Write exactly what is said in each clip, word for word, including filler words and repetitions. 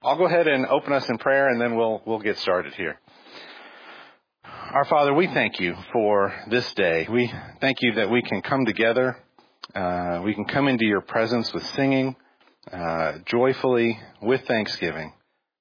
I'll go ahead and open us in prayer, and then we'll we'll get started here. Our Father, we thank you for this day. We thank you that we can come together. Uh, we can come into your presence with singing, uh, joyfully, with thanksgiving.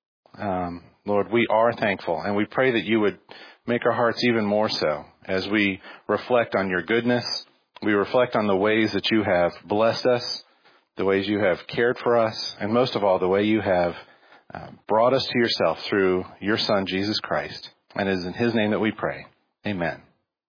Um, Lord, we are thankful, and we pray that you would make our hearts even more so as we reflect on your goodness. We reflect on the ways that you have blessed us, the ways you have cared for us, and most of all, the way you have uh, brought us to yourself through your Son, Jesus Christ. And it is in his name that we pray. Amen.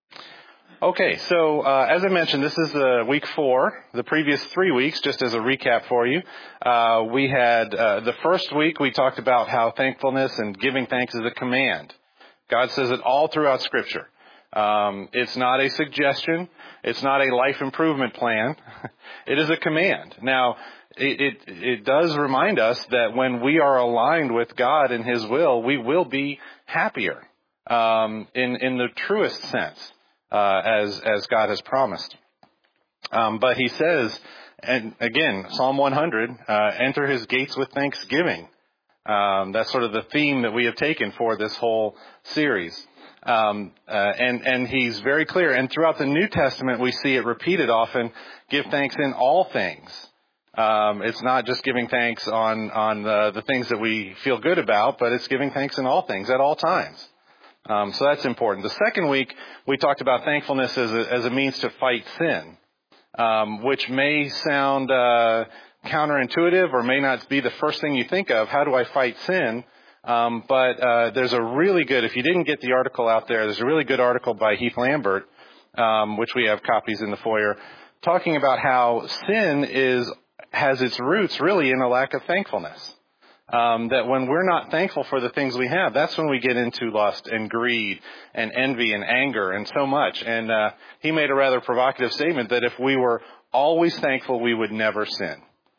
Okay, so uh, as I mentioned, this is uh, week four. The previous three weeks, just as a recap for you, uh, we had uh, the first week we talked about how thankfulness and giving thanks is a command. God says it all throughout Scripture. Um, it's not a suggestion. It's not a life improvement plan. It is a command. Now, it, it, it does remind us that when we are aligned with God and his will, we will be happier um, in, in the truest sense, uh, as, as God has promised. Um, but he says, and again, Psalm one hundred, uh, enter his gates with thanksgiving. Um, that's sort of the theme that we have taken for this whole series. Um, uh, and, and he's very clear. And throughout the New Testament, we see it repeated often, give thanks in all things. Um, it's not just giving thanks on, on the, the things that we feel good about, but it's giving thanks in all things at all times. Um, so that's important. The second week, we talked about thankfulness as a, as a means to fight sin, um, which may sound, uh, counterintuitive or may not be the first thing you think of. How do I fight sin? Um, but, uh, there's a really good, if you didn't get the article out there, there's a really good article by Heath Lambert, um, which we have copies in the foyer, talking about how sin is, has its roots really in a lack of thankfulness. Um, that when we're not thankful for the things we have, that's when we get into lust and greed and envy and anger and so much. And, uh, he made a rather provocative statement that if we were always thankful, we would never sin.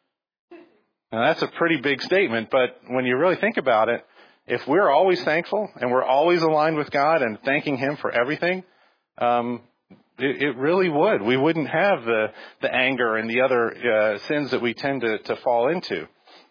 Now that's a pretty big statement, but when you really think about it, if we're always thankful and we're always aligned with God and thanking him for everything, um, it, it really would. We wouldn't have the, the anger and the other uh, sins that we tend to, to fall into.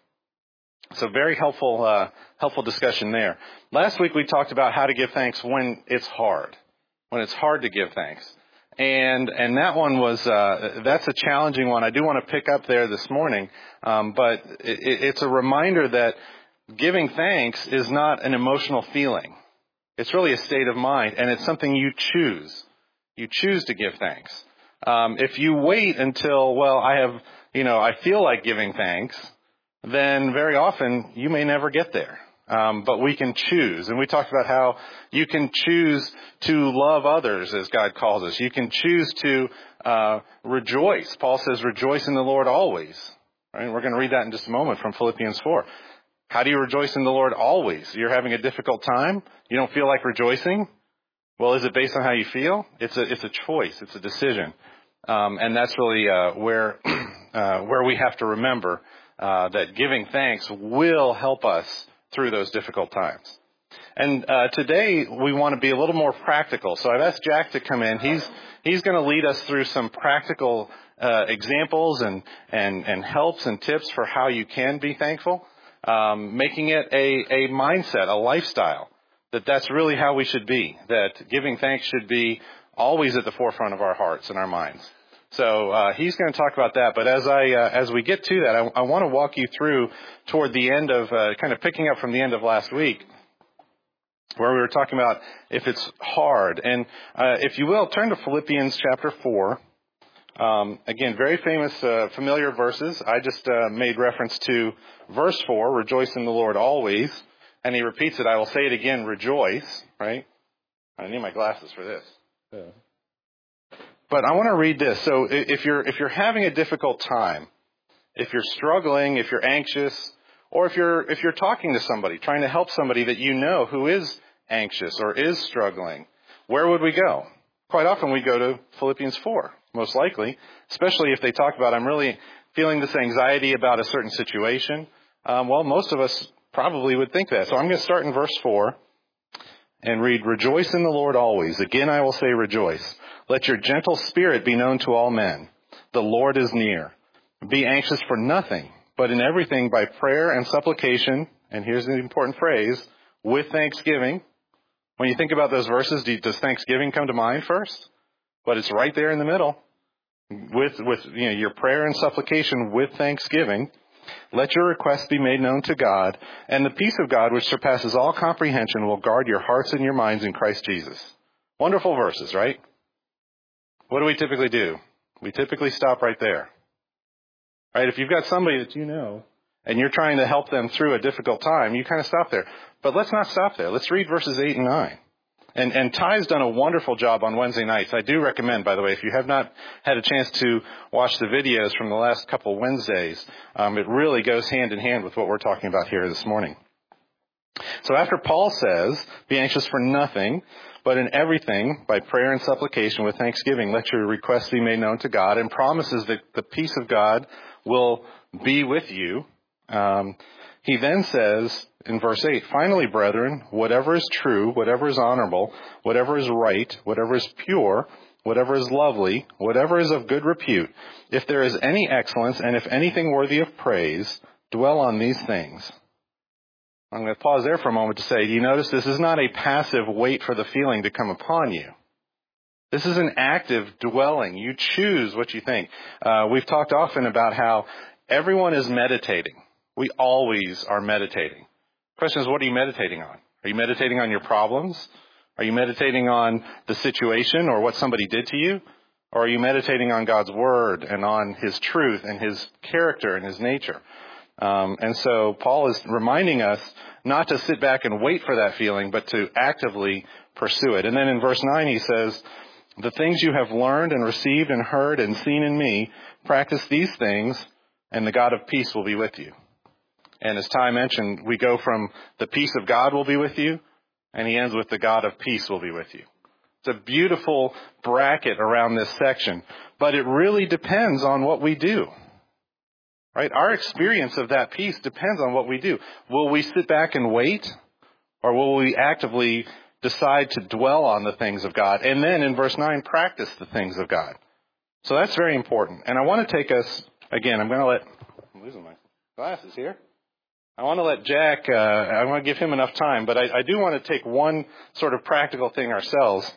So very helpful, uh, helpful discussion there. Last week we talked about how to give thanks when it's hard, when it's hard to give thanks. And, and that one was, uh, that's a challenging one. I do want to pick up there this morning. Um, but it, it's a reminder that giving thanks is not an emotional feeling. It's really a state of mind, and it's something you choose. You choose to give thanks. Um, if you wait until, well, I have, you know, I feel like giving thanks, then very often you may never get there. Um, but we can choose. And we talked about how you can choose to love others as God calls us. You can choose to uh, rejoice. Paul says, rejoice in the Lord always. Right? We're going to read that in just a moment from Philippians four. How do you rejoice in the Lord always? You're having a difficult time? You don't feel like rejoicing? Well, is it based on how you feel? It's a, it's a choice. It's a decision. Um, and that's really uh, where, uh, where we have to remember uh, that giving thanks will help us through those difficult times. And uh, today we want to be a little more practical. So I've asked Jack to come in. He's he's going to lead us through some practical uh, examples and, and, and helps and tips for how you can be thankful, um, making it a, a mindset, a lifestyle, that that's really how we should be, that giving thanks should be always at the forefront of our hearts and our minds. So uh, he's going to talk about that. But as I uh, as we get to that, I, I want to walk you through toward the end of uh, kind of picking up from the end of last week, where we were talking about if it's hard. And uh, if you will, turn to Philippians chapter four. Um, again, very famous, uh, familiar verses. I just uh, made reference to verse four, rejoice in the Lord always. And he repeats it. I will say it again, rejoice. Right? I need my glasses for this. Yeah. But I want to read this. So if you're if you're having a difficult time, if you're struggling, if you're anxious, or if you're if you're talking to somebody, trying to help somebody that you know who is anxious or is struggling, where would we go? Quite often we go to Philippians four, most likely, especially if they talk about, I'm really feeling this anxiety about a certain situation. Um, well, most of us probably would think that. So I'm going to start in verse four and read, rejoice in the Lord always. Again, I will say rejoice. Let your gentle spirit be known to all men. The Lord is near. Be anxious for nothing, but in everything by prayer and supplication and here's the important phrase, with thanksgiving. When you think about those verses, do, does thanksgiving come to mind first? But it's right there in the middle. With, with you know, your prayer and supplication with thanksgiving, let your requests be made known to God, and the peace of God, which surpasses all comprehension, will guard your hearts and your minds in Christ Jesus. Wonderful verses, right? What do we typically do? We typically stop right there. Right? If you've got somebody that you know, and you're trying to help them through a difficult time, you kind of stop there. But let's not stop there. Let's read verses eight and nine. And, and Ty's done a wonderful job on Wednesday nights. I do recommend, by the way, if you have not had a chance to watch the videos from the last couple Wednesdays, um, it really goes hand in hand with what we're talking about here this morning. So after Paul says, be anxious for nothing, but in everything, by prayer and supplication with thanksgiving, let your requests be made known to God, and promises that the peace of God will be with you. Um, he then says in verse eight, finally, brethren, whatever is true, whatever is honorable, whatever is right, whatever is pure, whatever is lovely, whatever is of good repute, if there is any excellence and if anything worthy of praise, dwell on these things. I'm going to pause there for a moment to say, do you notice this is not a passive wait for the feeling to come upon you? This is an active dwelling. You choose what you think. Uh, we've talked often about how everyone is meditating. We always are meditating. The question is, what are you meditating on? Are you meditating on your problems? Are you meditating on the situation or what somebody did to you? Or are you meditating on God's word and on his truth and his character and his nature? Um, and so Paul is reminding us not to sit back and wait for that feeling, but to actively pursue it. And then in verse nine he says, the things you have learned and received and heard and seen in me, practice these things, and the God of peace will be with you. And as Ty mentioned, we go from the peace of God will be with you, and he ends with the God of peace will be with you. It's a beautiful bracket around this section, but it really depends on what we do. Right? Our experience of that peace depends on what we do. Will we sit back and wait, or will we actively decide to dwell on the things of God? And then in verse nine, practice the things of God. So that's very important. And I want to take us, again, I'm going to let, I'm losing my glasses here. I want to let Jack, uh, I want to give him enough time, but I, I do want to take one sort of practical thing ourselves.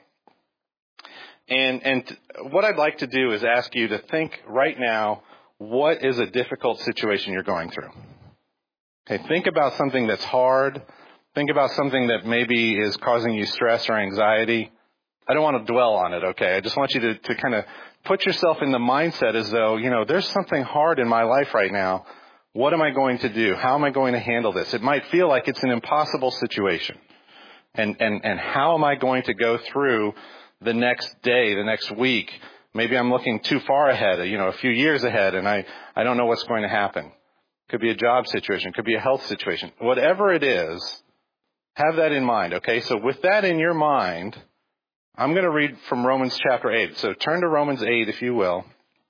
And, and what I'd like to do is ask you to think right now, what is a difficult situation you're going through? Okay, think about something that's hard. Think about something that maybe is causing you stress or anxiety. I don't want to dwell on it, okay? I just want you to, to kind of put yourself in the mindset as though, you know, there's something hard in my life right now. What am I going to do? How am I going to handle this? It might feel like it's an impossible situation. And, and, and how am I going to go through the next day, the next week? Maybe I'm looking too far ahead, you know, a few years ahead, and I, I don't know what's going to happen. Could be a job situation. Could be a health situation. Whatever it is, have that in mind, okay? So with that in your mind, I'm going to read from Romans chapter eight. So turn to Romans eight, if you will.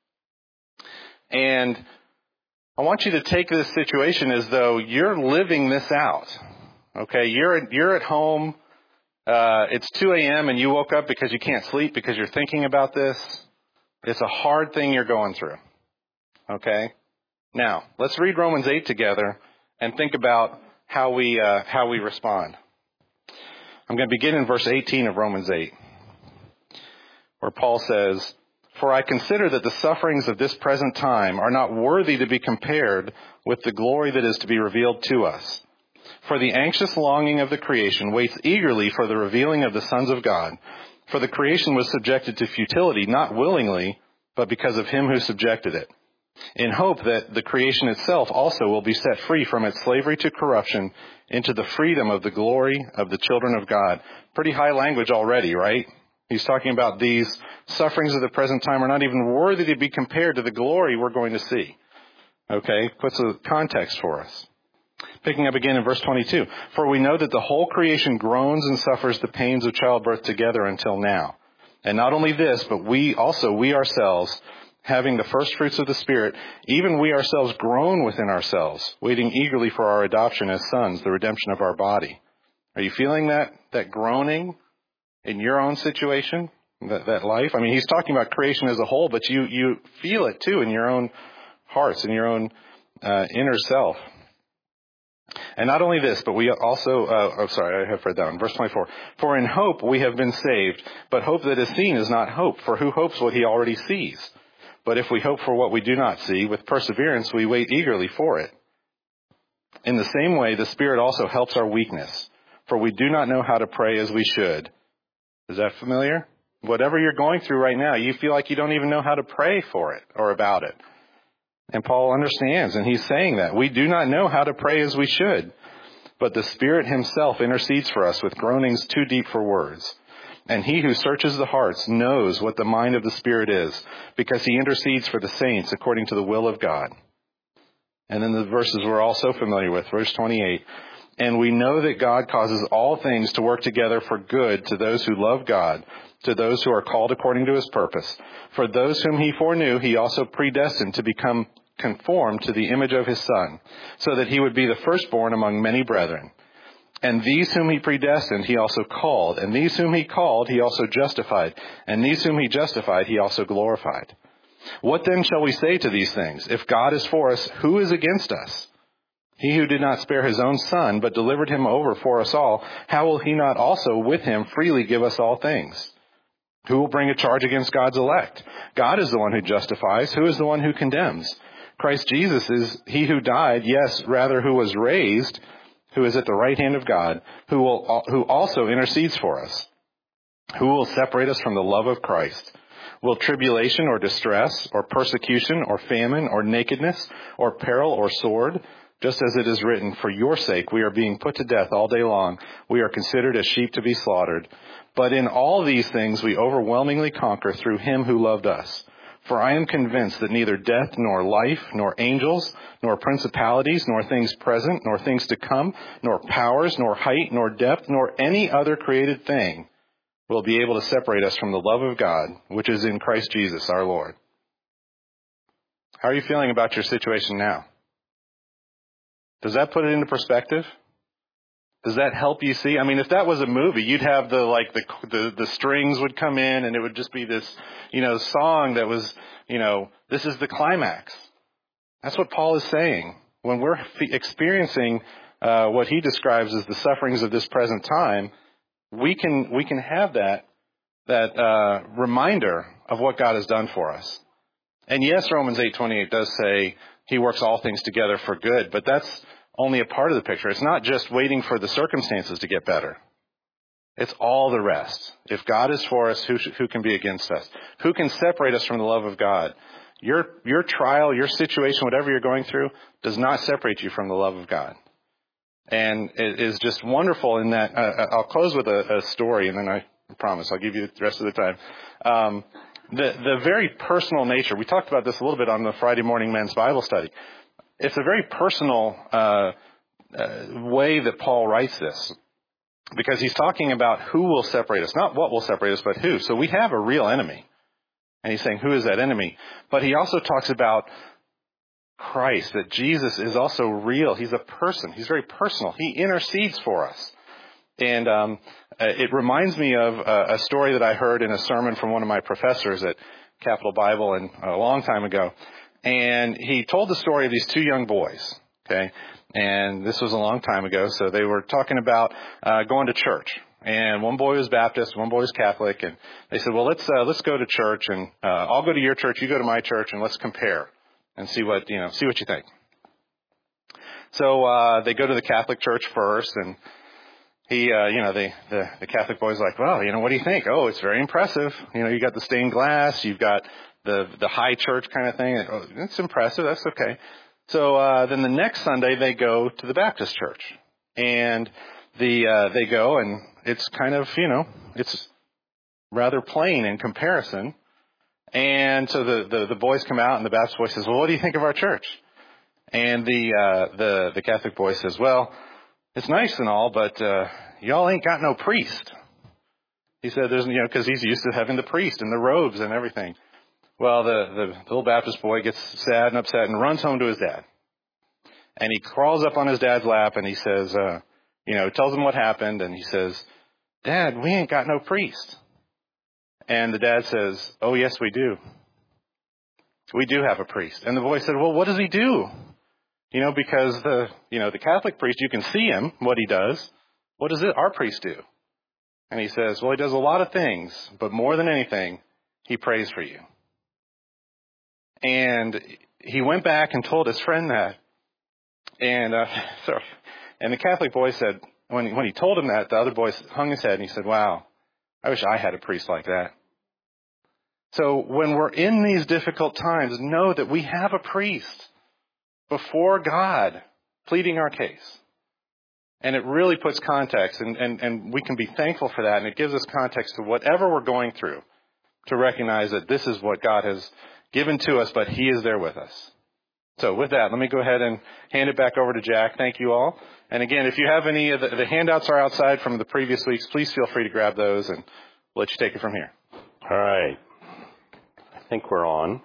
And I want you to take this situation as though you're living this out, okay? You're, you're at home. Uh, it's two a.m. and you woke up because you can't sleep because you're thinking about this. It's a hard thing you're going through, okay? Now, let's read Romans eight together and think about how we uh, how we respond. I'm going to begin in verse eighteen of Romans eight, where Paul says, for I consider that the sufferings of this present time are not worthy to be compared with the glory that is to be revealed to us. For the anxious longing of the creation waits eagerly for the revealing of the sons of God. For the creation was subjected to futility, not willingly, but because of him who subjected it, in hope that the creation itself also will be set free from its slavery to corruption into the freedom of the glory of the children of God. Pretty high language already, right? He's talking about these sufferings of the present time are not even worthy to be compared to the glory we're going to see. Okay, puts a context for us. Picking up again in verse twenty-two. For we know that the whole creation groans and suffers the pains of childbirth together until now. And not only this, but we also, we ourselves, having the first fruits of the Spirit, even we ourselves groan within ourselves, waiting eagerly for our adoption as sons, the redemption of our body. Are you feeling that, that groaning in your own situation, that, that life? I mean, he's talking about creation as a whole, but you, you feel it too in your own hearts, in your own uh, inner self. And not only this, but we also, uh, oh, sorry, I have read that one. Verse twenty-four. For in hope we have been saved, but hope that is seen is not hope, for who hopes what he already sees? But if we hope for what we do not see, with perseverance we wait eagerly for it. In the same way, the Spirit also helps our weakness, for we do not know how to pray as we should. Is that familiar? Whatever you're going through right now, you feel like you don't even know how to pray for it or about it. And Paul understands, and he's saying that. We do not know how to pray as we should, but the Spirit himself intercedes for us with groanings too deep for words. And he who searches the hearts knows what the mind of the Spirit is, because he intercedes for the saints according to the will of God. And then the verses we're all so familiar with, verse twenty-eight. And we know that God causes all things to work together for good to those who love God, to those who are called according to his purpose. For those whom he foreknew, he also predestined to become conformed to the image of his Son, so that he would be the firstborn among many brethren. And these whom he predestined, he also called. And these whom he called, he also justified. And these whom he justified, he also glorified. What then shall we say to these things? If God is for us, who is against us? He who did not spare his own Son, but delivered him over for us all, how will he not also with him freely give us all things? Who will bring a charge against God's elect? God is the one who justifies. Who is the one who condemns? Christ Jesus is he who died, yes, rather who was raised, who is at the right hand of God, who will, who also intercedes for us. Who will separate us from the love of Christ? Will tribulation or distress or persecution or famine or nakedness or peril or sword? Just as it is written, for your sake we are being put to death all day long. We are considered as sheep to be slaughtered. But in all these things we overwhelmingly conquer through him who loved us. For I am convinced that neither death nor life, nor angels, nor principalities, nor things present, nor things to come, nor powers, nor height, nor depth, nor any other created thing will be able to separate us from the love of God, which is in Christ Jesus our Lord. How are you feeling about your situation now? Does that put it into perspective? Does that help you see? I mean, if that was a movie, you'd have the, like, the, the, the strings would come in and it would just be this, you know, song that was, you know, this is the climax. That's what Paul is saying. When we're f- experiencing, uh, what he describes as the sufferings of this present time, we can, we can have that, that, uh, reminder of what God has done for us. And yes, Romans eight twenty-eight does say he works all things together for good, but that's only a part of the picture. It's not just waiting for the circumstances to get better. It's all the rest. If God is for us, who, who can be against us? Who can separate us from the love of God? Your, your trial, your situation, whatever you're going through, does not separate you from the love of God. And it is just wonderful in that. Uh, I'll close with a, a story, and then I promise I'll give you the rest of the time. Um, the, the very personal nature, we talked about this a little bit on the Friday morning men's Bible study. It's a very personal uh, uh, way that Paul writes this, because he's talking about who will separate us, not what will separate us, but who. So we have a real enemy, and he's saying, who is that enemy? But he also talks about Christ, that Jesus is also real. He's a person. He's very personal. He intercedes for us. And um, it reminds me of a, a story that I heard in a sermon from one of my professors at Capital Bible and a long time ago. And he told the story of these two young boys, okay? And this was a long time ago, so they were talking about uh, going to church. And one boy was Baptist, one boy was Catholic, and they said, well, let's uh, let's go to church, and uh, I'll go to your church, you go to my church, and let's compare and see what, you know, see what you think. So uh, they go to the Catholic church first, and he, uh, you know, the, the, the Catholic boy's like, well, you know, what do you think? Oh, it's very impressive. You know, you got the stained glass, you've got the the high church kind of thing. Oh, it's impressive. That's okay. So uh, then the next Sunday they go to the Baptist church, and the uh, they go, and it's kind of, you know, it's rather plain in comparison. And so the, the, the boys come out, and the Baptist boy says, well, what do you think of our church? And the uh, the the Catholic boy says, well, it's nice and all, but uh, y'all ain't got no priest. He said, there's, you know, because he's used to having the priest and the robes and everything. Well, the, the, the little Baptist boy gets sad and upset and runs home to his dad. And he crawls up on his dad's lap and he says, uh, you know, tells him what happened. And he says, Dad, we ain't got no priest. And the dad says, oh, yes, we do. We do have a priest. And the boy said, well, what does he do? You know, because the, you know, the Catholic priest, you can see him, what he does. What does it, our priest do? And he says, well, he does a lot of things, but more than anything, he prays for you. And he went back and told his friend that. And, uh, so, and the Catholic boy said, when he, when he told him that, the other boy hung his head and he said, wow, I wish I had a priest like that. So when we're in these difficult times, know that we have a priest before God pleading our case. And it really puts context, and, and, and we can be thankful for that, and it gives us context to whatever we're going through, to recognize that this is what God has given to us, but He is there with us. So with that, let me go ahead and hand it back over to Jack. Thank you all. And again, if you have any of the, the handouts are outside from the previous weeks, please feel free to grab those, and we'll let you take it from here. All right. I think we're on.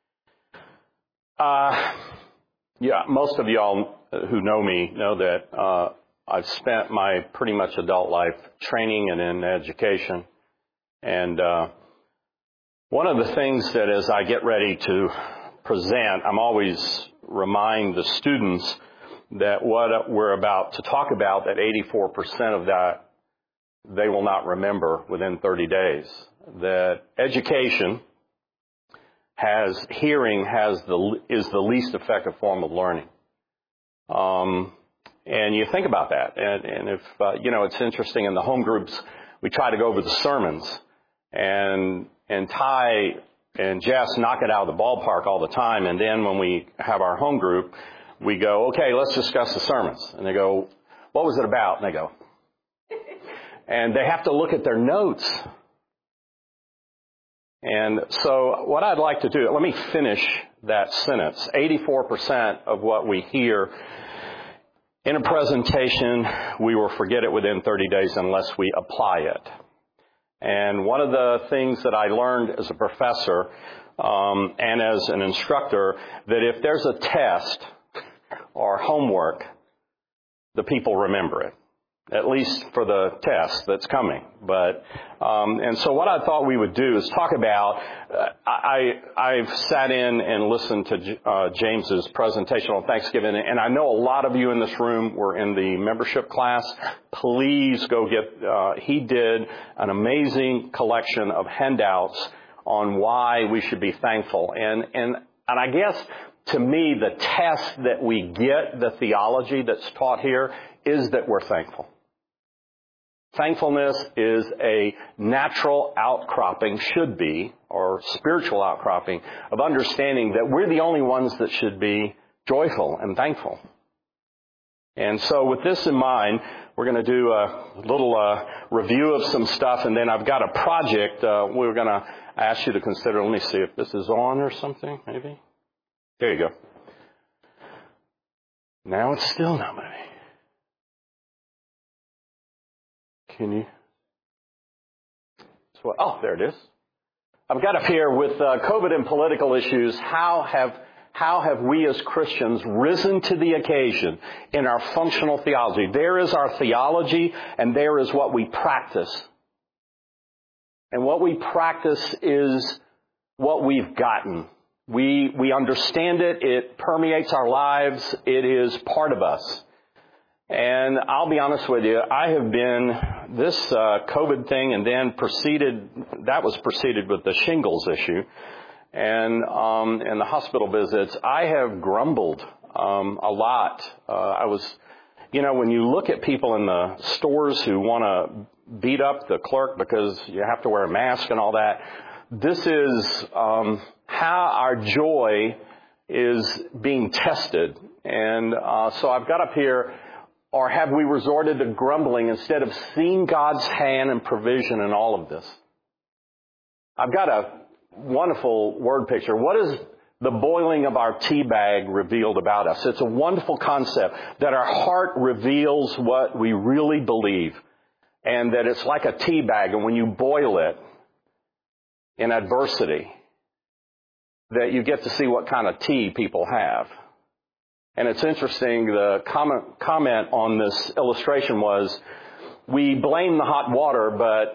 Uh, yeah, most of y'all who know me know that uh, I've spent my pretty much adult life training and in education. And uh, one of the things that as I get ready to present, I'm always remind the students that what we're about to talk about, that eighty-four percent of that they will not remember within thirty days. That education has, hearing has the, is the least effective form of learning. Um, and you think about that. And, and if, uh, you know, it's interesting in the home groups, we try to go over the sermons, and, and Ty and Jess knock it out of the ballpark all the time. And then when we have our home group, we go, okay, let's discuss the sermons. And they go, what was it about? And they go, and they have to look at their notes. And so what I'd like to do, let me finish that sentence. eighty-four percent of what we hear in a presentation, we will forget it within thirty days unless we apply it. And one of the things that I learned as a professor um, and as an instructor, that if there's a test or homework, the people remember it. At least for the test that's coming. But um, and so what I thought we would do is talk about. Uh, I I've sat in and listened to uh, James's presentation on Thanksgiving, and I know a lot of you in this room were in the membership class. Please go get. Uh, he did an amazing collection of handouts on why we should be thankful, and and and I guess to me the test that we get, the theology that's taught here, is that we're thankful. Thankfulness is a natural outcropping, should be, or spiritual outcropping of understanding that we're the only ones that should be joyful and thankful. And so with this in mind, we're going to do a little uh, review of some stuff, and then I've got a project uh, we're going to ask you to consider. Let me see if this is on or something, maybe. There you go. Now it's still not moving. Can you? So, oh, there it is. I've got up here with uh, COVID and political issues. How have how have we as Christians risen to the occasion in our functional theology? There is our theology, and there is what we practice. And what we practice is what we've gotten. We we understand it. It permeates our lives. It is part of us. And I'll be honest with you, I have been, this uh, COVID thing and then proceeded, that was preceded with the shingles issue and um, and the hospital visits. I have grumbled um, a lot. Uh, I was, you know, when you look at people in the stores who want to beat up the clerk because you have to wear a mask and all that, this is um, how our joy is being tested. And uh, so I've got up here, or have we resorted to grumbling instead of seeing God's hand and provision in all of this? I've got a wonderful word picture. What is the boiling of our tea bag revealed about us? It's a wonderful concept that our heart reveals what we really believe, and that it's like a tea bag, and when you boil it in adversity, that you get to see what kind of tea people have. And it's interesting, the comment, comment on this illustration was, we blame the hot water, but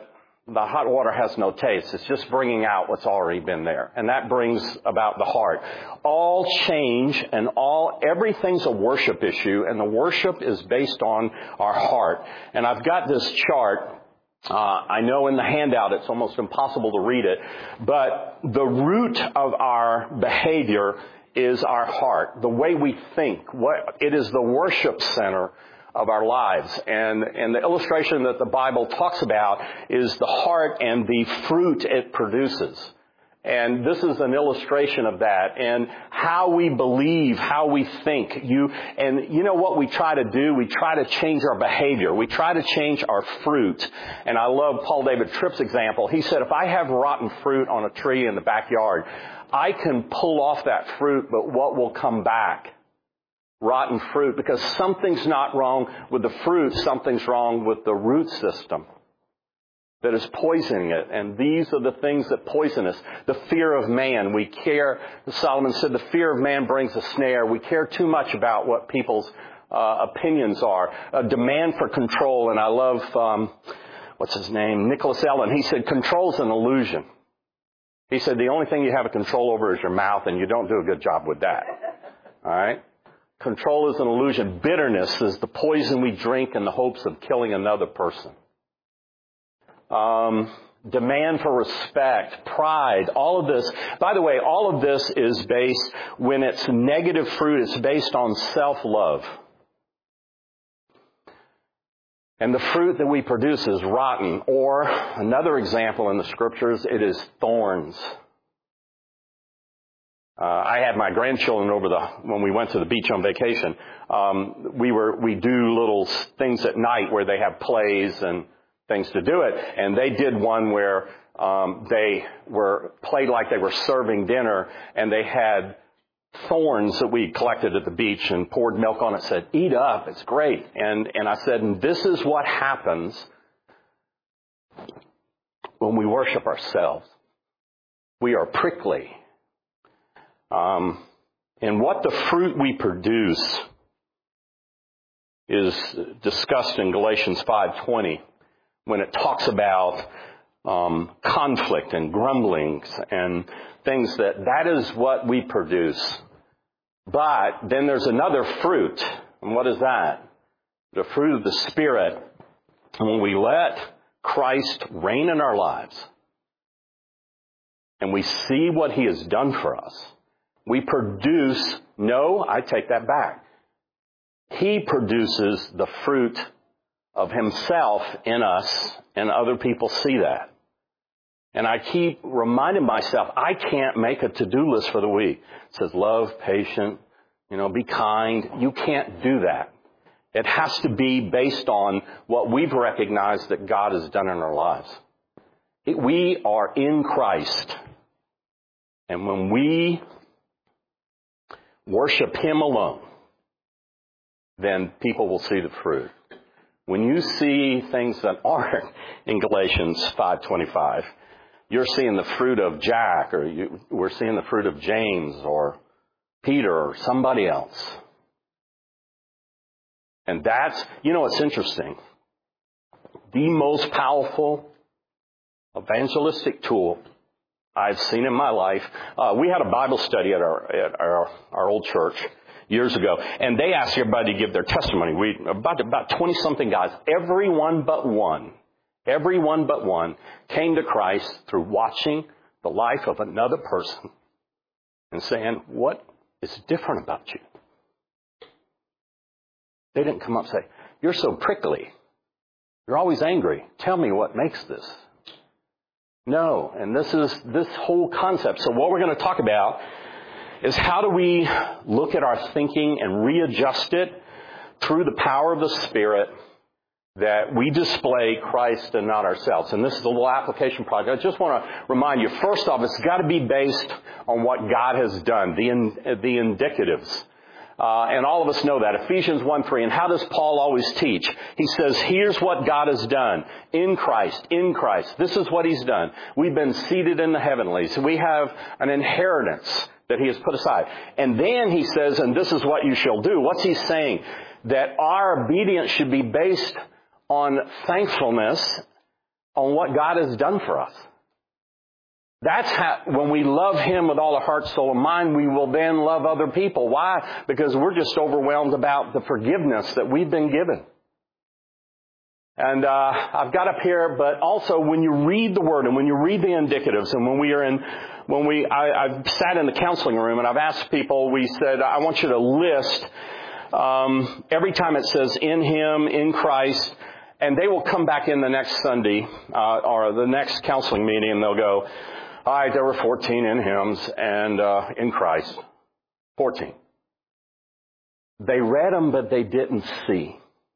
the hot water has no taste. It's just bringing out what's already been there. And that brings about the heart. All change and all, everything's a worship issue, and the worship is based on our heart. And I've got this chart. Uh, I know in the handout it's almost impossible to read it, but the root of our behavior is our heart, the way we think. What, it is the worship center of our lives. And, and the illustration that the Bible talks about is the heart and the fruit it produces. And this is an illustration of that. And how we believe, how we think. You, and you know what we try to do? We try to change our behavior. We try to change our fruit. And I love Paul David Tripp's example. He said, if I have rotten fruit on a tree in the backyard, I can pull off that fruit, but what will come back? Rotten fruit, because something's not wrong with the fruit, something's wrong with the root system that is poisoning it. And these are the things that poison us. The fear of man. We care, Solomon said, the fear of man brings a snare. We care too much about what people's uh, opinions are. A demand for control. And I love, um, what's his name? Nicholas Ellen. He said, control's an illusion. He said, the only thing you have a control over is your mouth, and you don't do a good job with that. All right? Control is an illusion. Bitterness is the poison we drink in the hopes of killing another person. Um, demand for respect, pride, all of this. By the way, all of this is based, when it's negative fruit, it's based on self-love. And the fruit that we produce is rotten. Or, another example in the Scriptures, it is thorns. Uh, I had my grandchildren over the, when we went to the beach on vacation, um, we were, we do little things at night where they have plays and things to do it. And they did one where, um, they were, played like they were serving dinner, and they had thorns that we collected at the beach and poured milk on it, said, eat up, it's great. And, and I said, and this is what happens when we worship ourselves. We are prickly. Um, and what the fruit we produce is discussed in Galatians five twenty when it talks about um, conflict and grumblings and things that that is what we produce. But then there's another fruit. And what is that? The fruit of the Spirit. And when we let Christ reign in our lives and we see what He has done for us, we produce, no, I take that back. He produces the fruit of Himself in us, and other people see that. And I keep reminding myself, I can't make a to-do list for the week. It says love, patient, you know, be kind. You can't do that. It has to be based on what we've recognized that God has done in our lives. It, we are in Christ. And when we worship Him alone, then people will see the fruit. When you see things that aren't in Galatians five twenty-five, you're seeing the fruit of Jack, or you, we're seeing the fruit of James or Peter or somebody else. And that's, you know, it's interesting. The most powerful evangelistic tool I've seen in my life. Uh, we had a Bible study at our at our, our old church years ago, and they asked everybody to give their testimony. We about about twenty something guys, everyone but one, everyone but one came to Christ through watching the life of another person and saying, "What is different about you?" They didn't come up and say, "You're so prickly. You're always angry. Tell me what makes this." No, and this is this whole concept. So what we're going to talk about is how do we look at our thinking and readjust it through the power of the Spirit, that we display Christ and not ourselves. And this is a little application project. I just want to remind you, first off, it's got to be based on what God has done, the in, the indicatives. Uh, and all of us know that. Ephesians one three. And how does Paul always teach? He says, here's what God has done. In Christ. In Christ. This is what He's done. We've been seated in the heavenlies. We have an inheritance that He has put aside. And then He says, and this is what you shall do. What's He saying? That our obedience should be based on thankfulness, on what God has done for us. That's how, when we love Him with all our heart, soul, and mind, we will then love other people. Why? Because we're just overwhelmed about the forgiveness that we've been given. And uh, I've got up here, but also when you read the Word and when you read the indicatives, and when we are in, when we, I, I've sat in the counseling room and I've asked people, we said, I want you to list um, every time it says in Him, in Christ, and they will come back in the next Sunday uh, or the next counseling meeting and they'll go, all right, there were fourteen in hymns and uh, in Christ. fourteen. They read them, but they didn't see.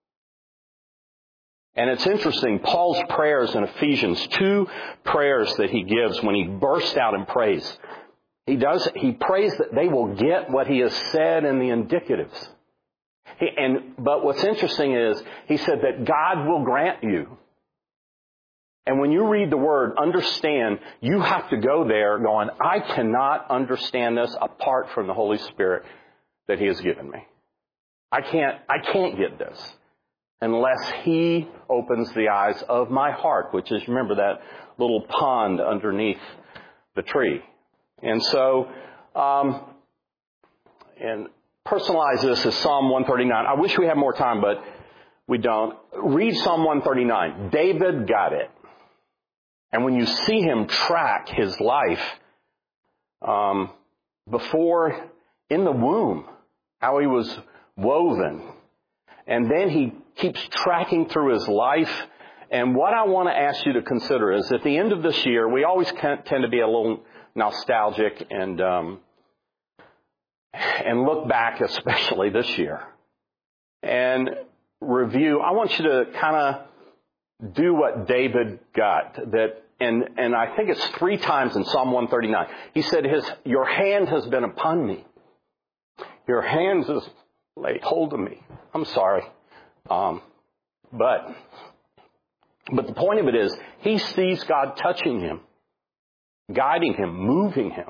And it's interesting, Paul's prayers in Ephesians, two prayers that he gives when he bursts out in praise. He does, he prays that they will get what he has said in the indicatives. He, and, but what's interesting is, he said that God will grant you. And when you read the Word, understand, you have to go there going, I cannot understand this apart from the Holy Spirit that He has given me. I can't, I can't get this unless He opens the eyes of my heart, which is, remember, that little pond underneath the tree. And so, um, and personalize this as Psalm one thirty-nine. I wish we had more time, but we don't. Read Psalm one thirty-nine. David got it. And when you see him track his life um, before in the womb, how he was woven, and then he keeps tracking through his life. And what I want to ask you to consider is, at the end of this year, we always tend to be a little nostalgic and um, and look back, especially this year, and review. I want you to kind of do what David got. That and and I think it's three times in Psalm one thirty-nine. He said, "His your hand has been upon me. Your hands has laid hold of me." I'm sorry, um, but but the point of it is, he sees God touching him, guiding him, moving him,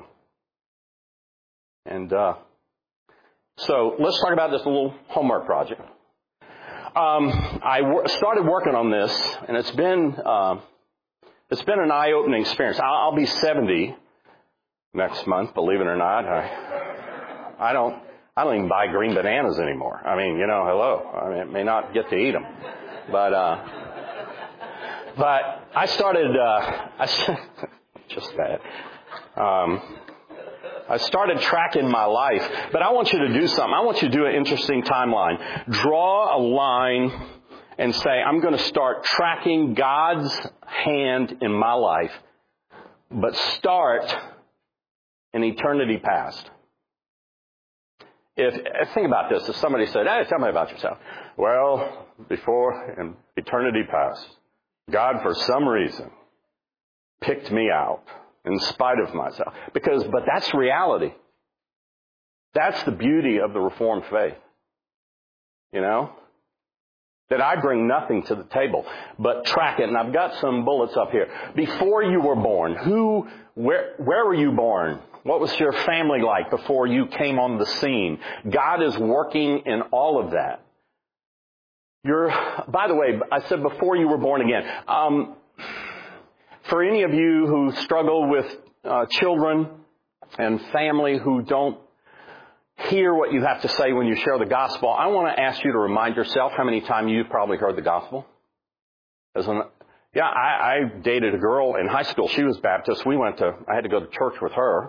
and uh, so let's talk about this little homework project. Um, I w- started working on this, and it's been uh, it's been an eye-opening experience. I'll, I'll be seventy next month, believe it or not. I, I don't I don't even buy green bananas anymore. I mean, you know, hello. I mean, I may not get to eat them, but uh, but I started uh, I just that. Um, I started tracking my life, but I want you to do something. I want you to do an interesting timeline. Draw a line and say, I'm going to start tracking God's hand in my life, but start in eternity past. If, think about this. If somebody said, hey, tell me about yourself. Well, before in eternity past, God, for some reason, picked me out. In spite of myself. Because, but that's reality. That's the beauty of the Reformed faith. You know? That I bring nothing to the table, but track it. And I've got some bullets up here. Before you were born, who, where, where were you born? What was your family like before you came on the scene? God is working in all of that. You're, by the way, I said before you were born again. Um, For any of you who struggle with uh, children and family who don't hear what you have to say when you share the gospel, I want to ask you to remind yourself how many times you've probably heard the gospel. As an, yeah, I, I dated a girl in high school. She was Baptist. We went to, I had to go to church with her.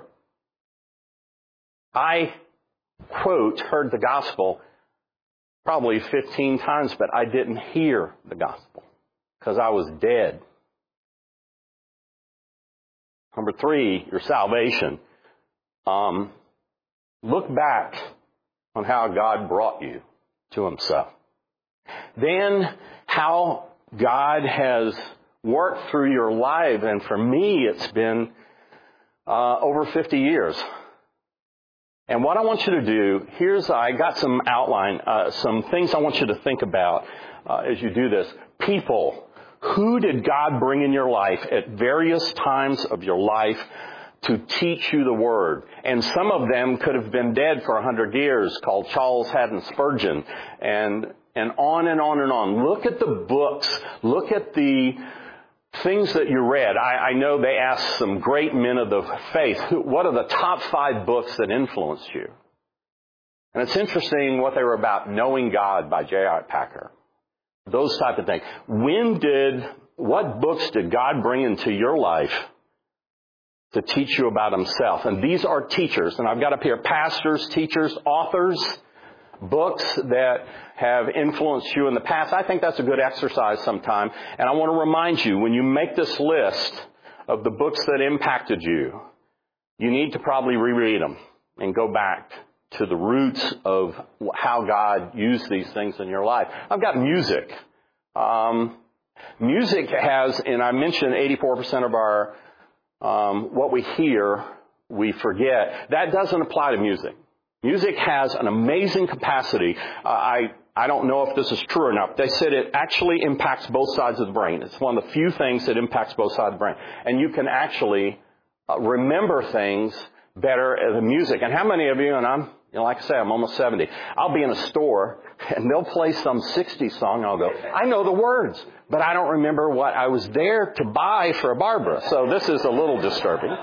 I, quote, heard the gospel probably fifteen times, but I didn't hear the gospel because I was dead. Number three, your salvation. Um, look back on how God brought you to Himself. Then how God has worked through your life. And for me, it's been uh, over fifty years. And what I want you to do, here's, I got some outline, uh, some things I want you to think about uh, as you do this. People. Who did God bring in your life at various times of your life to teach you the Word? And some of them could have been dead for a hundred years, called Charles Haddon Spurgeon, and and on and on and on. Look at the books. Look at the things that you read. I, I know they asked some great men of the faith, who, what are the top five books that influenced you? And it's interesting what they were about. Knowing God by J I Packer. Those type of things. When did, what books did God bring into your life to teach you about Himself? And these are teachers. And I've got up here pastors, teachers, authors, books that have influenced you in the past. I think that's a good exercise sometime. And I want to remind you, when you make this list of the books that impacted you, you need to probably reread them and go back to the roots of how God used these things in your life. I've got music. Um, music has, and I mentioned eighty-four percent of our, um, what we hear, we forget. That doesn't apply to music. Music has an amazing capacity. Uh, I I don't know if this is true or not. They said it actually impacts both sides of the brain. It's one of the few things that impacts both sides of the brain. And you can actually uh, remember things better than music. And how many of you, and I'm, you know, like I say, I'm almost seventy, I'll be in a store and they'll play some sixties song. I'll go, I know the words, but I don't remember what I was there to buy for a Barbara. So this is a little disturbing.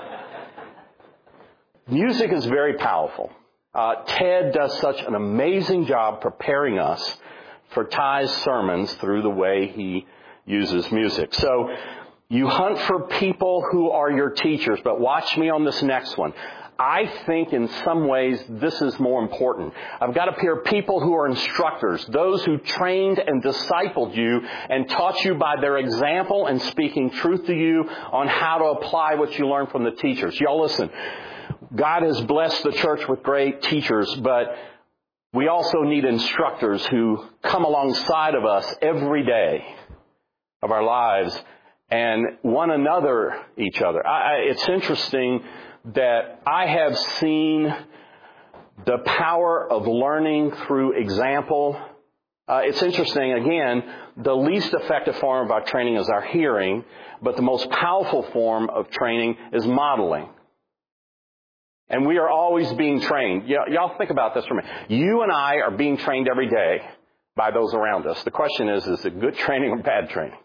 Music is very powerful. Uh, Ted does such an amazing job preparing us for Ty's sermons through the way he uses music. So you hunt for people who are your teachers, but watch me on this next one. I think in some ways this is more important. I've got up here people who are instructors, those who trained and discipled you and taught you by their example and speaking truth to you on how to apply what you learned from the teachers. Y'all listen. God has blessed the church with great teachers, but we also need instructors who come alongside of us every day of our lives and one another, each other. I, it's interesting that I have seen the power of learning through example. Uh, it's interesting, again, the least effective form of our training is our hearing, but the most powerful form of training is modeling. And we are always being trained. Y- y'all think about this for a minute. You and I are being trained every day by those around us. The question is, is it good training or bad training?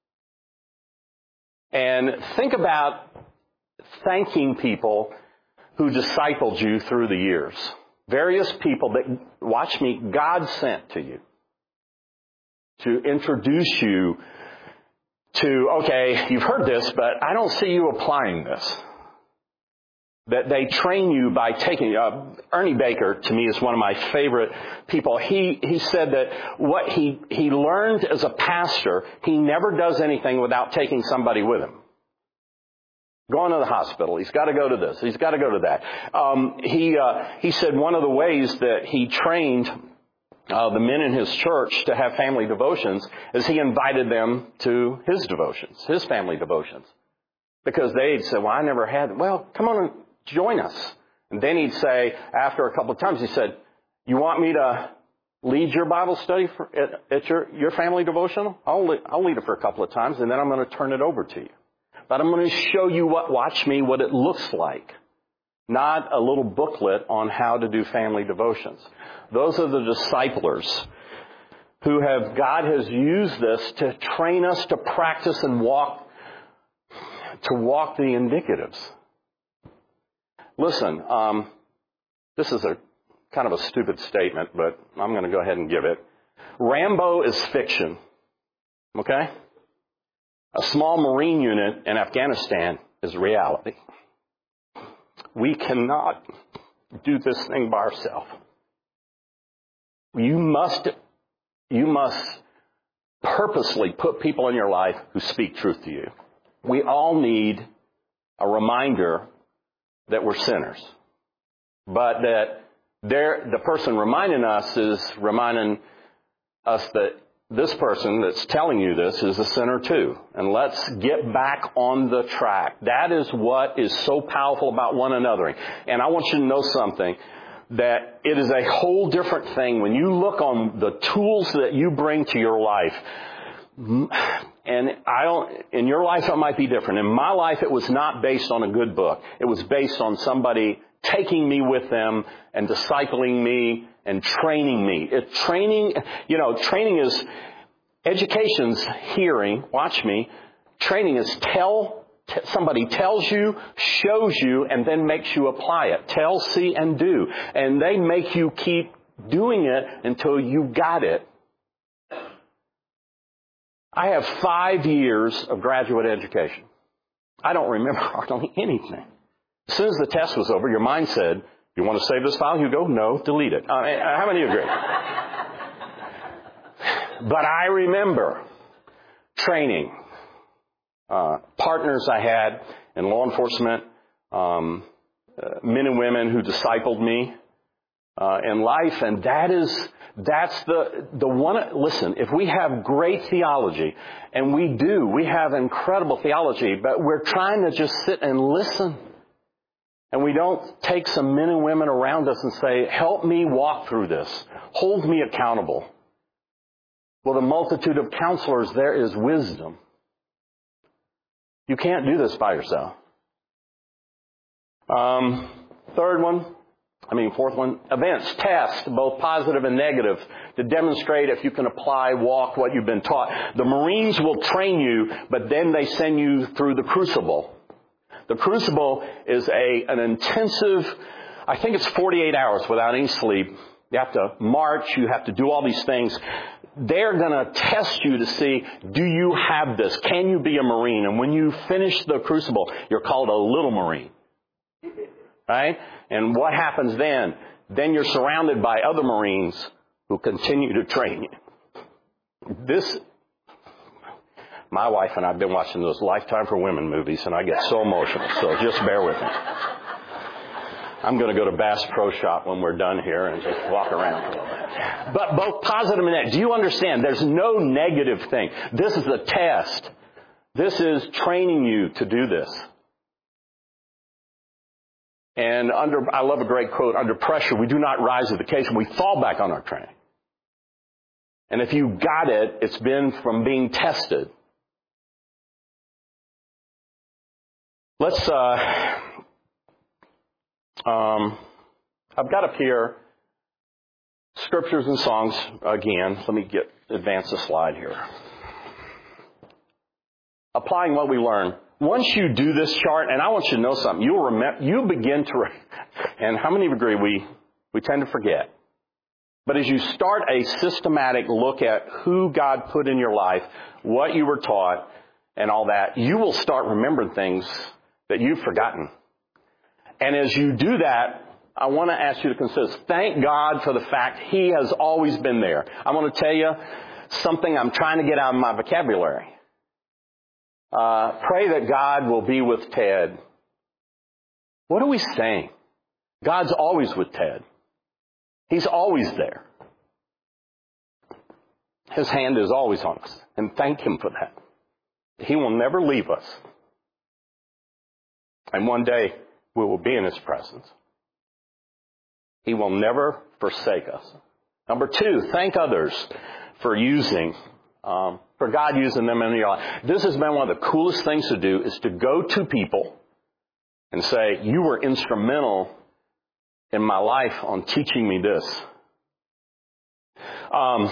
And think about thanking people who discipled you through the years. Various people that, watch me, God sent to you to introduce you to, okay, you've heard this, but I don't see you applying this. That they train you by taking, uh, Ernie Baker to me is one of my favorite people. He, he said that what he, he learned as a pastor, he never does anything without taking somebody with him. Going to the hospital. He's got to go to this. He's got to go to that. Um, he, uh, he said one of the ways that he trained uh, the men in his church to have family devotions is he invited them to his devotions, his family devotions. Because they'd say, well, I never had, well, come on and join us. And then he'd say, after a couple of times, he said, you want me to lead your Bible study for, at, at your, your family devotional? I'll, I'll lead it for a couple of times, and then I'm going to turn it over to you. But I'm going to show you what, watch me, what it looks like. Not a little booklet on how to do family devotions. Those are the disciplers who have, God has used this to train us to practice and walk, to walk the indicatives. Listen, um, this is a kind of a stupid statement, but I'm going to go ahead and give it. Rambo is fiction. Okay? A small Marine unit in Afghanistan is reality. We cannot do this thing by ourselves. You must, you must purposely put people in your life who speak truth to you. We all need a reminder that we're sinners, but that they're, the person reminding us is reminding us that this person that's telling you this is a sinner too. And let's get back on the track. That is what is so powerful about one another. And I want you to know something, that it is a whole different thing when you look on the tools that you bring to your life. And I don't, in your life it might be different. In my life it was not based on a good book. It was based on somebody taking me with them and discipling me and training me. It, training, you know, training is, education's hearing, watch me, Training is tell, t- somebody tells you, shows you, and then makes you apply it. Tell, see, and do. And they make you keep doing it until you got it. I have five years of graduate education. I don't remember hardly anything. As soon as the test was over, your mind said, you want to save this file? You go, no, delete it. Uh, how many agree? But I remember training, uh, partners I had in law enforcement, um, uh, men and women who discipled me uh, in life, and that is that's the the one. Listen, if we have great theology, and we do, we have incredible theology, but we're trying to just sit and listen. And we don't take some men and women around us and say, help me walk through this. Hold me accountable. Well, the multitude of counselors, there is wisdom. You can't do this by yourself. Um, third one, I mean fourth one, events, tests, both positive and negative, to demonstrate if you can apply, walk what you've been taught. The Marines will train you, but then they send you through the crucible. The crucible is a an intensive, I think it's forty-eight hours without any sleep. You have to march. You have to do all these things. They're going to test you to see, do you have this? Can you be a Marine? And when you finish the crucible, you're called a little Marine. Right? And what happens then? Then you're surrounded by other Marines who continue to train you. This... My wife and I have been watching those Lifetime for Women movies, and I get so emotional, so just bear with me. I'm going to go to Bass Pro Shop when we're done here and just walk around a little bit. But both positive and negative, do you understand? There's no negative thing. This is a test. This is training you to do this. And under, I love a great quote, under pressure, we do not rise to the occasion, we fall back on our training. And if you got it, it's been from being tested. Let's, uh, um, I've got up here scriptures and songs again. Let me get, advance the slide here. Applying what we learn. Once you do this chart, and I want you to know something, you'll remember, you begin to, and how many agree we, we tend to forget. But as you start a systematic look at who God put in your life, what you were taught, and all that, you will start remembering things that you've forgotten. And as you do that, I want to ask you to consider, thank God for the fact He has always been there. I want to tell you something I'm trying to get out of my vocabulary. Uh, pray that God will be with Ted. What are we saying? God's always with Ted. He's always there. His hand is always on us. And thank Him for that. He will never leave us. And one day, we will be in His presence. He will never forsake us. Number two, thank others for using, um, for God using them in your life. This has been one of the coolest things to do, is to go to people and say, you were instrumental in my life on teaching me this. Um,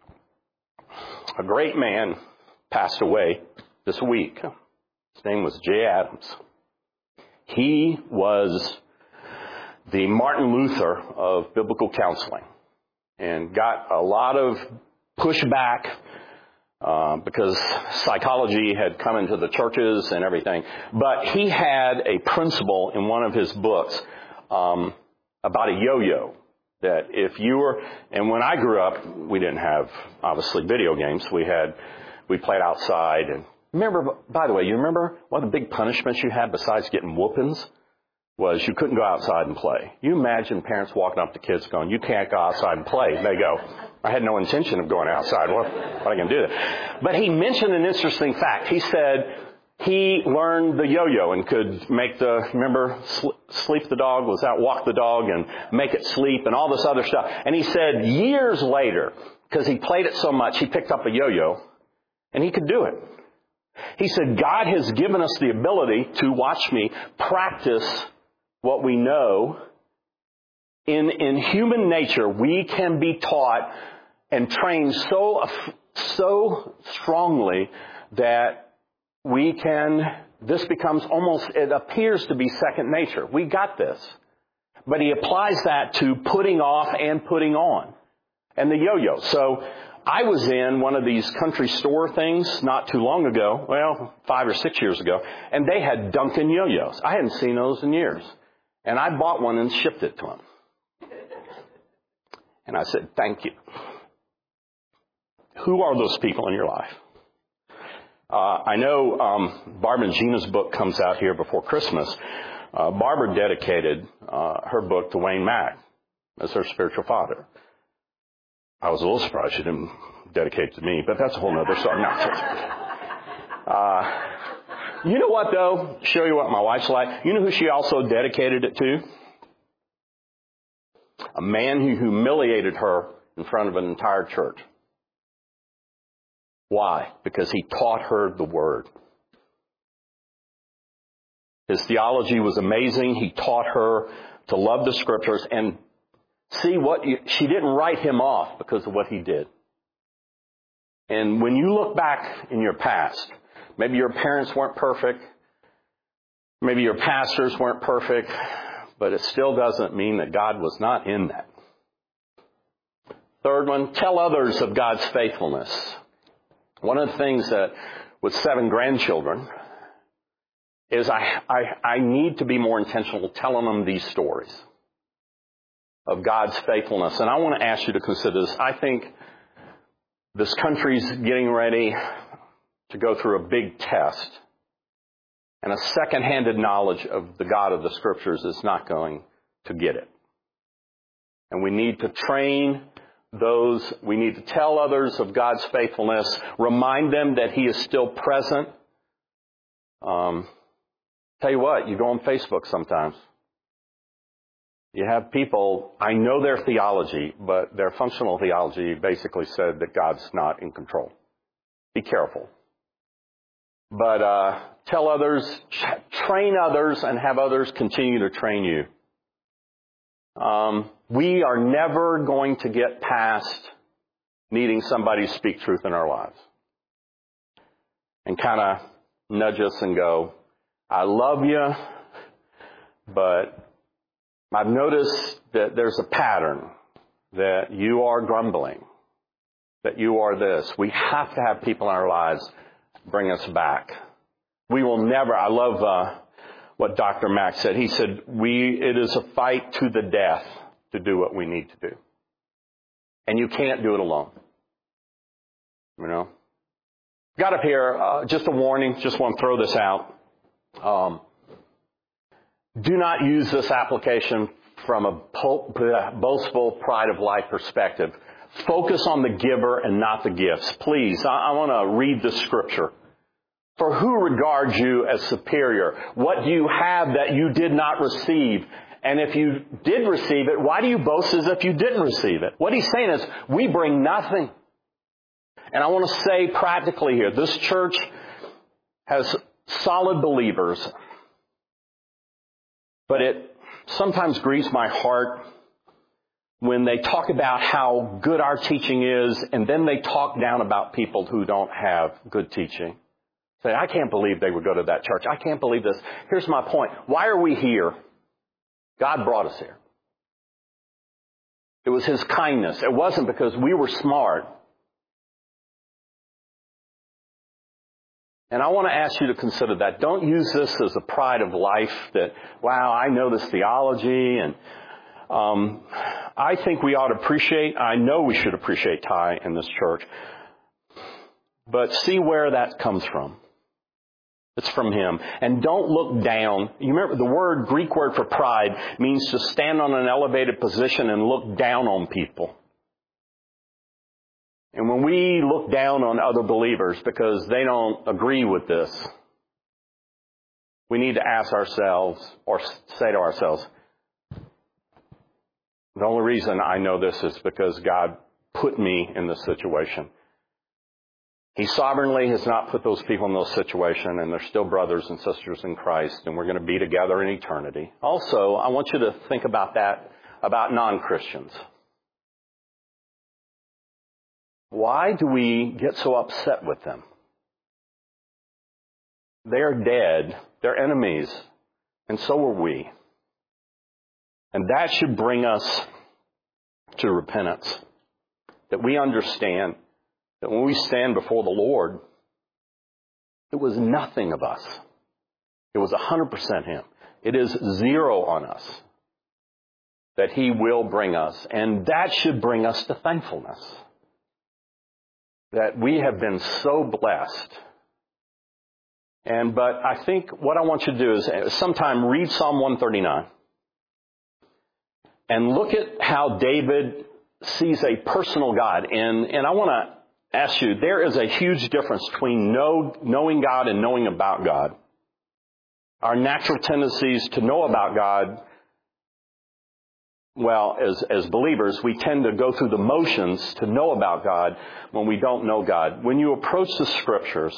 a great man passed away this week. His name was Jay Adams. He was the Martin Luther of biblical counseling and got a lot of pushback uh, because psychology had come into the churches and everything. But he had a principle in one of his books um, about a yo-yo. That if you were, and when I grew up, we didn't have, obviously, video games. We had, we played outside. And remember, by the way, you remember one of the big punishments you had besides getting whoopings was you couldn't go outside and play. You imagine parents walking up to kids going, you can't go outside and play. And they go, I had no intention of going outside. What, what are I going to do? But he mentioned an interesting fact. He said he learned the yo-yo and could make the, remember, sleep the dog, was that walk the dog and make it sleep and all this other stuff. And he said years later, because he played it so much, he picked up a yo-yo and he could do it. He said, God has given us the ability to, watch me, practice what we know. In, in human nature, we can be taught and trained so, so strongly that we can, this becomes almost, it appears to be second nature. We got this. But he applies that to putting off and putting on. And the yo-yo. So I was in one of these country store things not too long ago, well, five or six years ago, and they had Duncan yo-yos. I hadn't seen those in years. And I bought one and shipped it to him. And I said, thank you. Who are those people in your life? Uh, I know um, Barbara and Gina's book comes out here before Christmas. Uh, Barbara dedicated uh, her book to Wayne Mack as her spiritual father. I was a little surprised she didn't dedicate it to me, but that's a whole other story. No. Uh, you know what, though? Show you what my wife's like. You know who she also dedicated it to? A man who humiliated her in front of an entire church. Why? Because he taught her the Word. His theology was amazing. He taught her to love the Scriptures. And see, what you, she didn't write him off because of what he did. And when you look back in your past, maybe your parents weren't perfect. Maybe your pastors weren't perfect. But it still doesn't mean that God was not in that. Third one, tell others of God's faithfulness. One of the things that with seven grandchildren is I, I, I need to be more intentional telling them these stories of God's faithfulness. And I want to ask you to consider this. I think this country's getting ready to go through a big test. And a second-handed knowledge of the God of the Scriptures is not going to get it. And we need to train those, we need to tell others of God's faithfulness, remind them that He is still present. Um, tell you what, you go on Facebook sometimes. You have people, I know their theology, but their functional theology basically said that God's not in control. Be careful. But uh, tell others, train others, and have others continue to train you. Um, we are never going to get past needing somebody to speak truth in our lives. And kind of nudge us and go, I love you, but I've noticed that there's a pattern, that you are grumbling, that you are this. We have to have people in our lives bring us back. We will never, I love uh, what Doctor Mack said. He said, "We it is a fight to the death to do what we need to do. And you can't do it alone." You know? Got up here, uh, just a warning, just want to throw this out. Um, do not use this application from a boastful, pride of life perspective. Focus on the giver and not the gifts. Please, I, I want to read the scripture. For who regards you as superior? What do you have that you did not receive? And if you did receive it, why do you boast as if you didn't receive it? What he's saying is, we bring nothing. And I want to say practically here, this church has solid believers. But it sometimes grieves my heart when they talk about how good our teaching is, and then they talk down about people who don't have good teaching. Say, I can't believe they would go to that church. I can't believe this. Here's my point. Why are we here? God brought us here. It was His kindness. It wasn't because we were smart. And I want to ask you to consider that. Don't use this as a pride of life that, wow, I know this theology. And um, I think we ought to appreciate, I know we should appreciate Ty in this church. But see where that comes from. It's from Him. And don't look down. You remember the word, Greek word for pride, means to stand on an elevated position and look down on people. And when we look down on other believers because they don't agree with this, we need to ask ourselves or say to ourselves, the only reason I know this is because God put me in this situation. He sovereignly has not put those people in those situations, and they're still brothers and sisters in Christ, and we're going to be together in eternity. Also, I want you to think about that, about non-Christians. Why do we get so upset with them? They're dead. They're enemies. And so are we. And that should bring us to repentance. That we understand that when we stand before the Lord, it was nothing of us. It was one hundred percent Him. It is zero on us that He will bring us. And that should bring us to thankfulness. That we have been so blessed. And but I think what I want you to do is sometime read Psalm one thirty-nine. And look at how David sees a personal God. And, and I want to ask you, there is a huge difference between know, knowing God and knowing about God. Our natural tendencies to know about God, well, as, as believers, we tend to go through the motions to know about God when we don't know God. When you approach the Scriptures,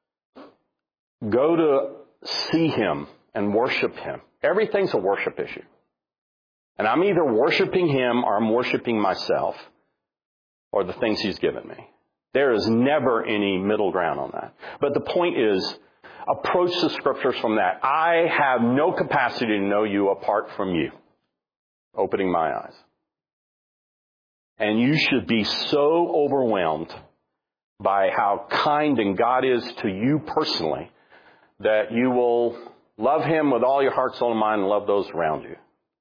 go to see Him and worship Him. Everything's a worship issue. And I'm either worshiping Him or I'm worshiping myself or the things He's given me. There is never any middle ground on that. But the point is, approach the Scriptures from that. I have no capacity to know you apart from you. Opening my eyes. And you should be so overwhelmed by how kind and God is to you personally that you will love Him with all your heart, soul, and mind and love those around you.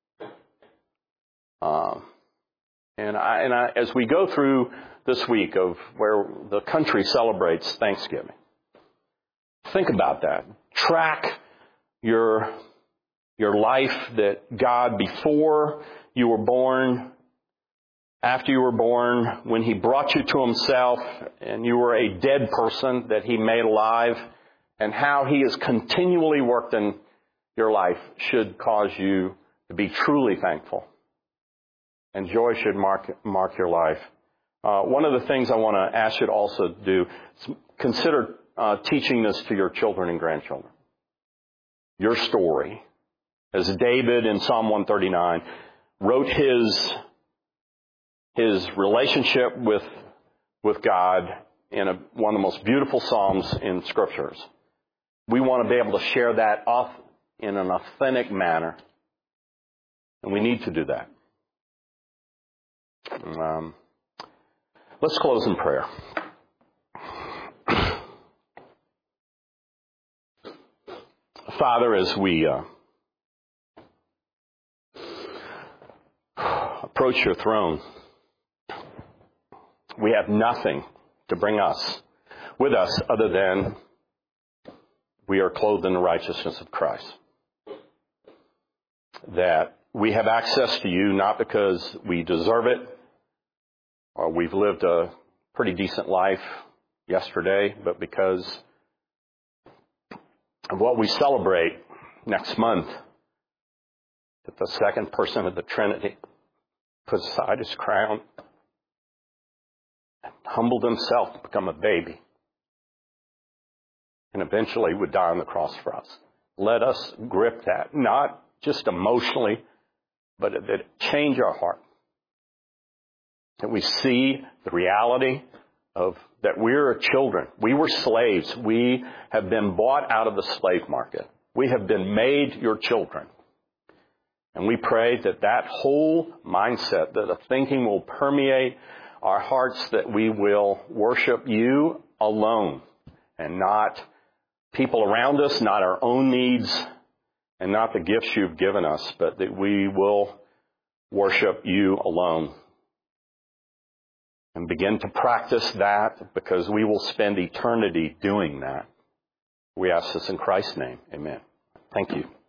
Um, and I, and I, as we go through this week of where the country celebrates Thanksgiving, think about that. Track your your life that God, before you were born, after you were born, when He brought you to Himself, and you were a dead person that He made alive, and how He has continually worked in your life should cause you to be truly thankful. And joy should mark mark your life. Uh, one of the things I want to ask you to also do is consider uh, teaching this to your children and grandchildren. Your story. As David in Psalm one thirty-nine wrote his, his relationship with, with God in a, one of the most beautiful Psalms in Scriptures. We want to be able to share that off in an authentic manner. And we need to do that. Um, let's close in prayer. Father, as we uh, approach your throne, we have nothing to bring us with us other than we are clothed in the righteousness of Christ. That we have access to you not because we deserve it, or we've lived a pretty decent life yesterday, but because of what we celebrate next month, that the second person of the Trinity put aside his crown and humbled himself to become a baby, and eventually would die on the cross for us. Let us grip that, not just emotionally, but that it change our heart. That we see the reality of that we're children. We were slaves. We have been bought out of the slave market. We have been made your children. And we pray that that whole mindset, that the thinking will permeate our hearts, that we will worship you alone and not people around us, not our own needs, and not the gifts you've given us, but that we will worship you alone. And begin to practice that, because we will spend eternity doing that. We ask this in Christ's name. Amen. Thank you.